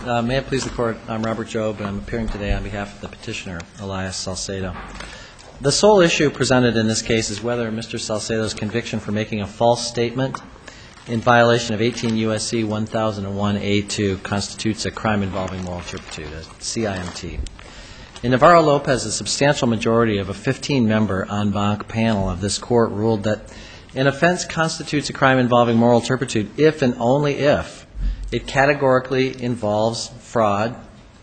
May it please the Court, I'm Robert Jobe, and I'm appearing today on behalf of the petitioner, Elias Salcedo. The sole issue presented in this case is whether Mr. Salcedo's conviction for making a false statement in violation of 18 U.S.C. 1001A2 constitutes a crime involving moral turpitude, a CIMT. In Navarro-Lopez, a substantial majority of a 15-member en banc panel of this Court ruled that an offense constitutes a crime involving moral turpitude if and only if it categorically involves fraud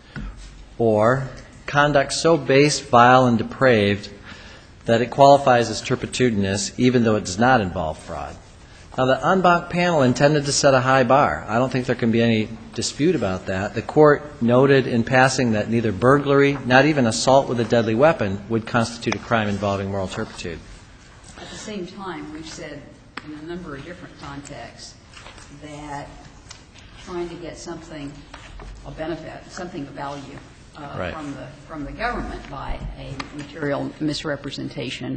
or conduct so base, vile, and depraved that it qualifies as turpitudinous even though it does not involve fraud. Now, the en banc panel intended to set a high bar. I don't think there can be any dispute about that. The Court noted in passing that neither burglary, not even assault with a deadly weapon, would constitute a crime involving moral turpitude. At the same time, we've said in a number of different contexts that trying to get something, a benefit, something of value from the government by a material misrepresentation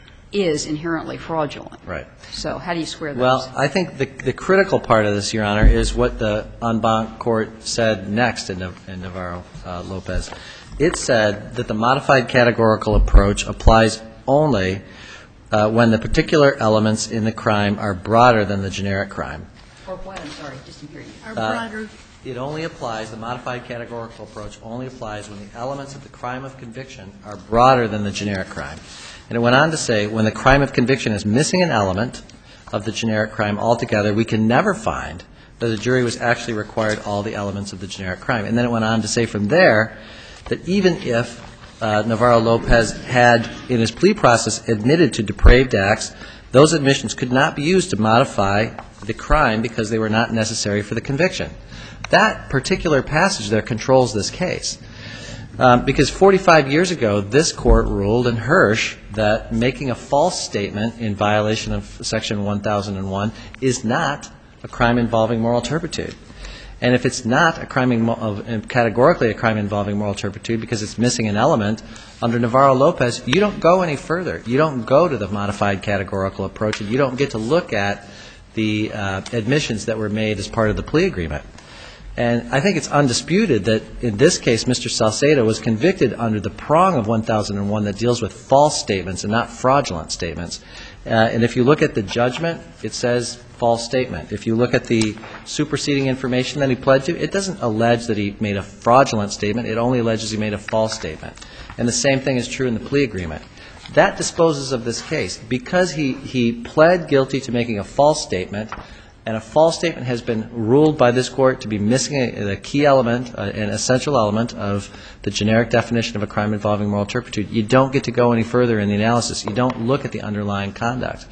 is inherently fraudulent. Right. So how do you square those? Well, I think the critical part of this, Your Honor, is what the en banc court said next in Navarro-Lopez. It said that the modified categorical approach applies only when the particular elements in the crime are broader than the generic crime. Or what? I'm sorry, just to hear you. Are broader. It only applies, the modified categorical approach only applies when the elements of the crime of conviction are broader than the generic crime. And it went on to say when the crime of conviction is missing an element of the generic crime altogether, we can never find that the jury was actually required all the elements of the generic crime. And then it went on to say from there that even if Navarro-Lopez had, in his plea process, admitted to depraved acts, those admissions could not be used to modify the crime because they were not necessary for the conviction. That particular passage there controls this case. Because 45 years ago, this Court ruled in Hirsch that making a false statement in violation of Section 1001 is not a crime involving moral turpitude. And if it's not a crime categorically a crime involving moral turpitude because it's missing an element, under Navarro-Lopez, you don't go any further. You don't go to the modified categorical approach, and you don't get to look at the admissions that were made as part of the plea agreement. And I think it's undisputed that in this case, Mr. Salcedo was convicted under the prong of 1001 that deals with false statements and not fraudulent statements. And if you look at the judgment, it says false statement. If you look at the superseding information that he pled to, it doesn't allege that he made a fraudulent statement. It only alleges he made a false statement. And the same thing is true in the plea agreement. That disposes of this case. Because he pled guilty to making a false statement, and a false statement has been ruled by this Court to be missing a key element, an essential element of the generic definition of a crime involving moral turpitude, you don't get to go any further in the analysis. You don't look at the underlying conduct.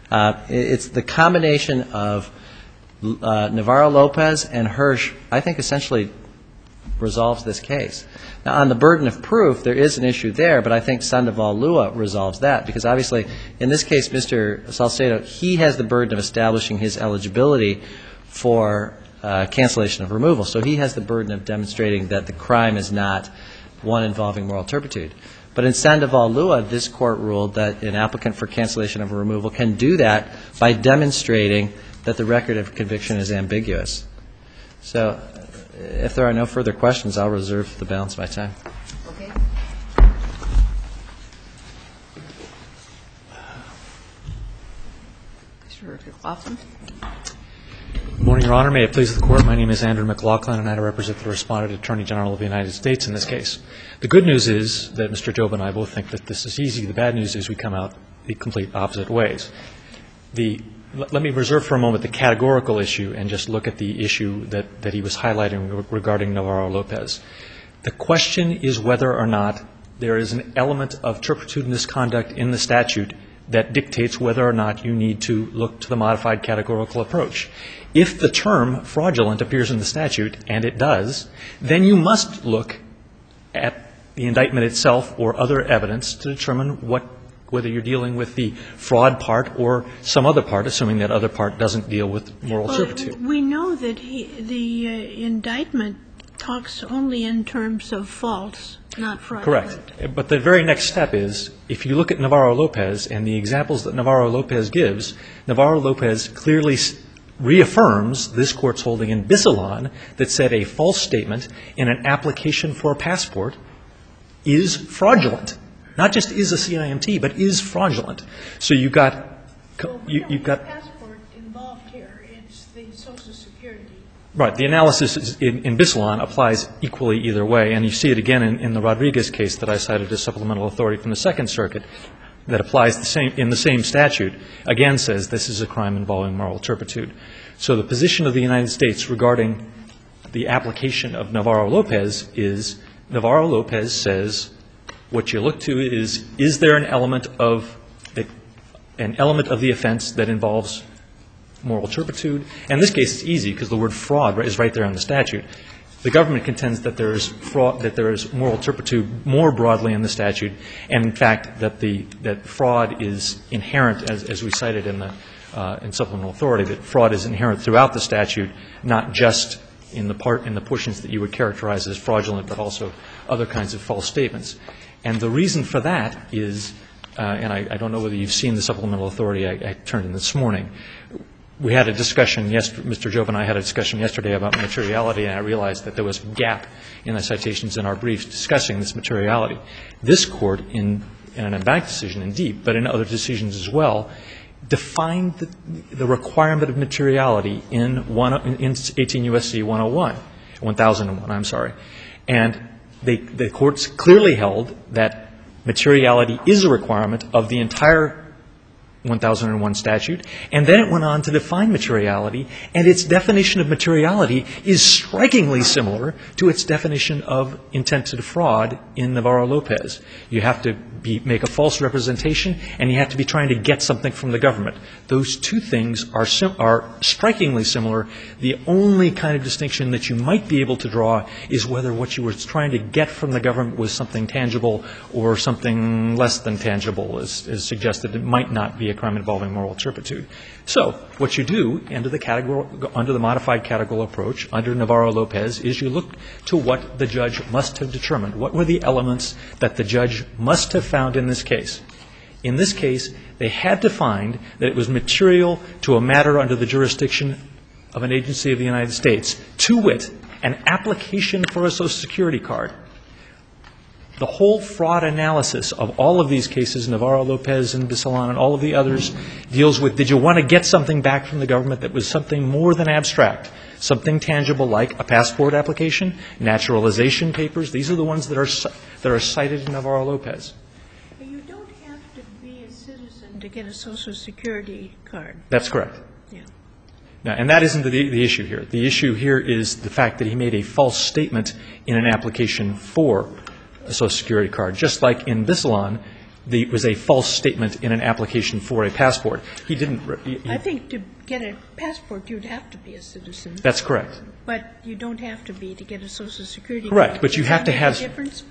It's the combination of Navarro-Lopez and Hirsch, I think, essentially resolves this case. Now, on the burden of proof, there is an issue there, but I think Sandoval-Lua resolves that, because obviously, in this case, Mr. Salcedo, he has the burden of establishing his eligibility for cancellation of removal. So he has the burden of demonstrating that the crime is not one involving moral turpitude. But in Sandoval-Lua, this Court ruled that an applicant for cancellation of removal can do that by demonstrating that the record of conviction is ambiguous. So if there are no further questions, I'll reserve the balance of my time. Okay. Mr. McLaughlin. Good morning, Your Honor. May it please the Court. My name is Andrew McLaughlin, and I represent the Respondent Attorney General of the United States in this case. The good news is that Mr. Jobe and I both think that this is easy. The bad news is we come out the complete opposite ways. Let me reserve for a moment the categorical issue and just look at the issue that he was highlighting regarding Navarro-Lopez. The question is whether or not there is an element of turpitudinous conduct in the statute that dictates whether or not you need to look to the modified categorical approach. If the term fraudulent appears in the statute, and it does, then you must look at the indictment itself or other evidence to determine whether you're dealing with the fraud part or some other part, assuming that other part doesn't deal with moral turpitude. We know that the indictment talks only in terms of false, not fraudulent. Correct. But the very next step is, if you look at Navarro-Lopez and the examples that Navarro-Lopez gives, Navarro-Lopez clearly reaffirms this Court's holding in Bissalon that said a false statement in an application for a passport is fraudulent. Not just is a CIMT, but is fraudulent. So you've got passport involved here. It's the Social Security. Right. The analysis in Bissalon applies equally either way, and you see it again in the Rodriguez case that I cited as supplemental authority from the Second Circuit that applies in the same statute, again says this is a crime involving moral turpitude. So the position of the United States regarding the application of Navarro-Lopez is Navarro-Lopez says what you look to is there an element of the offense that involves moral turpitude? And in this case, it's easy because the word fraud is right there in the statute. The government contends that there is fraud, that there is moral turpitude more broadly in the statute, and in fact that fraud is inherent, as we cited in supplemental authority, that fraud is inherent throughout the statute, not just in the portions that you would characterize as fraudulent, but also other kinds of false statements. And the reason for that is, and I don't know whether you've seen the supplemental authority I turned in this morning. We had a discussion, Mr. Job and I had a discussion yesterday about materiality, and I realized that there was a gap in the citations in our briefs discussing this materiality. This Court, in an en banc decision in Deep, but in other decisions as well, defined the requirement of materiality in 18 U.S.C. 1001, I'm sorry. And the courts clearly held that materiality is a requirement of the entire 1001 statute, and then it went on to define materiality, and its definition of materiality is strikingly similar to its definition of intent to defraud in Navarro-Lopez. You have to make a false representation, and you have to be trying to get something from the government. Those two things are strikingly similar. The only kind of distinction that you might be able to draw is whether what you were trying to get from the government was something tangible or something less than tangible, as suggested. It might not be a crime involving moral turpitude. So what you do under the modified categorical approach, under Navarro-Lopez, is you look to what the judge must have determined. What were the elements that the judge must have found in this case? In this case, they had to find that it was material to a matter under the jurisdiction of an agency of the United States, to wit, an application for a Social Security card. The whole fraud analysis of all of these cases, Navarro-Lopez and Bissalon and all of the others, deals with, did you want to get something back from the government that was something more than abstract, something tangible like a passport application, naturalization papers? These are the ones that are cited in Navarro-Lopez. But you don't have to be a citizen to get a Social Security card. That's correct. Yeah. Now, and that isn't the issue here. The issue here is the fact that he made a false statement in an application for a Social Security card. Just like in Bissalon, it was a false statement in an application for a passport. He didn't. I think to get a passport, you'd have to be a citizen. That's correct. But you don't have to be to get a Social Security card. Correct. But you have to have. Does that make a difference?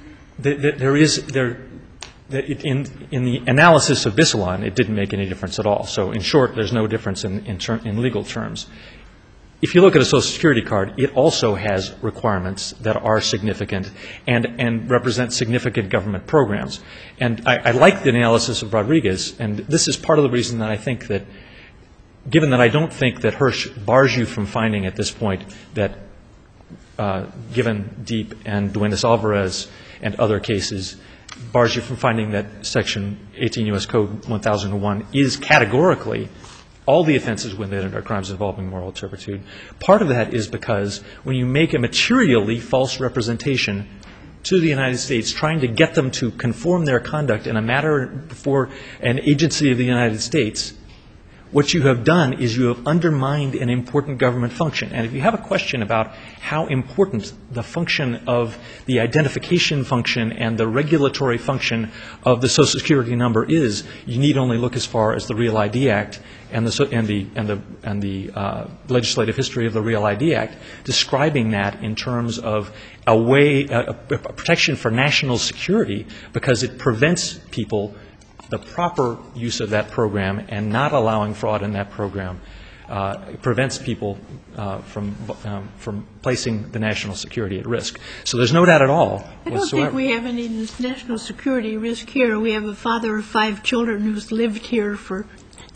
In the analysis of Bissalon, it didn't make any difference at all. So in short, there's no difference in legal terms. If you look at a Social Security card, it also has requirements that are significant and represent significant government programs. And I like the analysis of Rodriguez, and this is part of the reason that I think that, given that I don't think that Hirsch bars you from finding at this point that, given Deep and Duenas-Alvarez and other cases, bars you from finding that Section 18 U.S. Code 1001 is categorically all the offenses within it are crimes involving moral turpitude. Part of that is because when you make a materially false representation to the United States, trying to get them to conform their conduct in a matter before an agency of the United States, what you have done is you have undermined an important government function. And if you have a question about how important the function of the identification function and the regulatory function of the Social Security number is, you need only look as far as the Real ID Act and the legislative history of the Real ID Act, describing that in terms of a protection for national security, because it prevents people the proper use of that program and not allowing fraud in that program. It prevents people from placing the national security at risk. So there's no doubt at all whatsoever. I don't think we have any national security risk here. We have a father of 5 children who's lived here for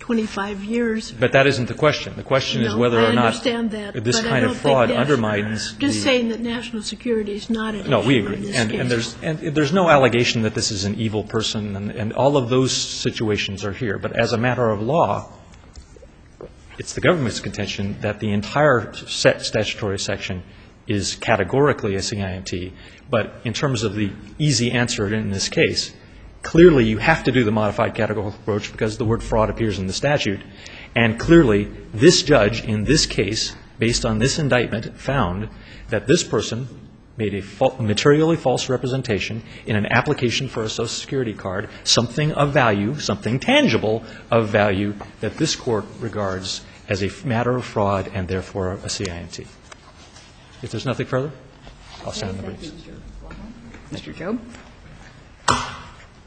25 years. But that isn't the question. The question is whether or I not understand that, this but I kind of don't think fraud national- undermines Just saying that national security is not an No, we issue in agree. this And case. there's no allegation that this is an evil person, and all of those situations are here. But as a matter of law, it's the government's contention that the entire statutory section is categorically a CIMT. But in terms of the easy answer in this case, clearly you have to do the modified categorical approach because the word fraud appears in the statute. And clearly this judge in this case, based on this indictment, found that this person made a materially false representation in an application for a Social Security card, something of value, something tangible of value that this Court regards as a matter of fraud and therefore a CIMT. If there's nothing further, I'll stand on the briefs. Mr. Jobe? I'll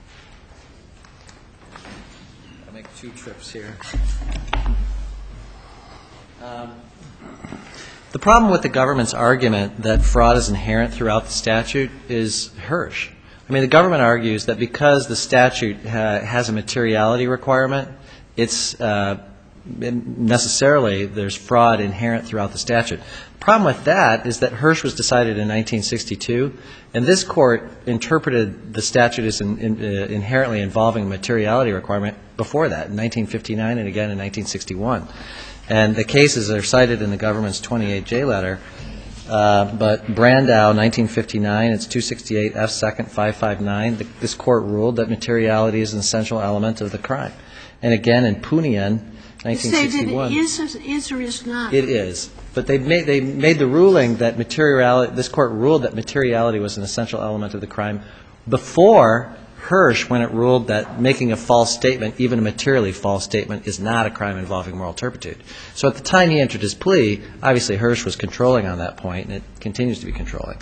make 2 trips here. The problem with the government's argument that fraud is inherent throughout the statute is Hirsch. I mean, the government argues that because the statute has a materiality requirement, it's necessarily there's fraud inherent throughout the statute. The problem with that is that Hirsch was decided in 1962, and this Court interpreted the statute as inherently involving a materiality requirement before that, in 1959 and again in 1961. And the cases are cited in the government's 28J letter, but Brandow, 1959, it's 268 F. 2nd 559, this Court ruled that materiality is an essential element of the crime. And again in Punian, 1961. You say that it is or is not? It is. But they made the ruling that materiality, this Court ruled that materiality was an essential element of the crime before Hirsch, when it ruled that making a false statement, even a materially false statement, is not a crime involving moral turpitude. So at the time he entered his plea, obviously Hirsch was controlling on that point, and it continues to be controlling.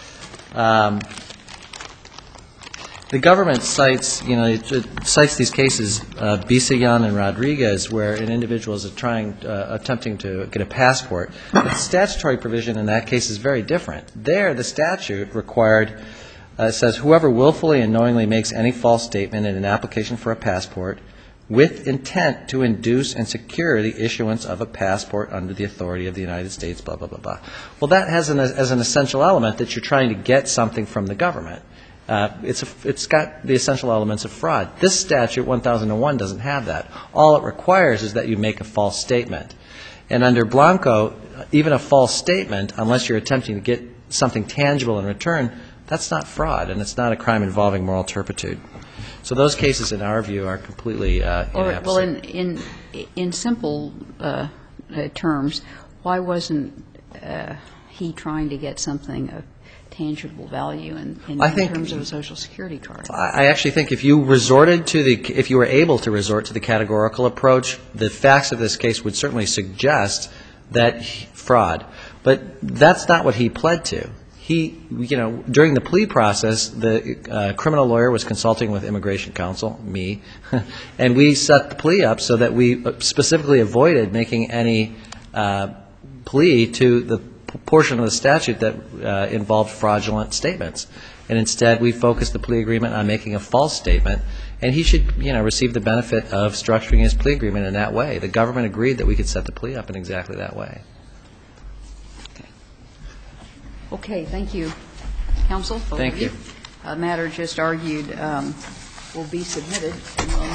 The government cites, it cites these cases, Bisayan and Rodriguez, where an individual is attempting to get a passport. But the statutory provision in that case is very different. There, the statute required, says, whoever willfully and knowingly makes any false statement in an application for a passport with intent to induce and secure the issuance of a passport under the authority of the United States, blah, blah, blah, blah. Well, that has as an essential element that you're trying to get something from the government. It's got the essential elements of fraud. This statute, 1001, doesn't have that. All it requires is that you make a false statement. And under Blanco, even a false statement, unless you're attempting to get something tangible in return, that's not fraud, and it's not a crime involving moral turpitude. So those cases, in our view, are completely inapposite. Well, in simple terms, why wasn't he trying to get something of tangible value in terms of a Social Security card? I actually think if you were able to resort to the categorical approach, the facts of this case would certainly suggest that fraud. But that's not what he pled to. During the plea process, the criminal lawyer was consulting with Immigration Counsel, me, and we set the plea up so that we specifically avoided making any plea to the portion of the statute that involved fraudulent statements. And instead, we focused the plea agreement on making a false statement, and he should, receive the benefit of structuring his plea agreement in that way. The government agreed that we could set the plea up in exactly that way. Okay, thank you, counsel. Thank you. The matter just argued will be submitted.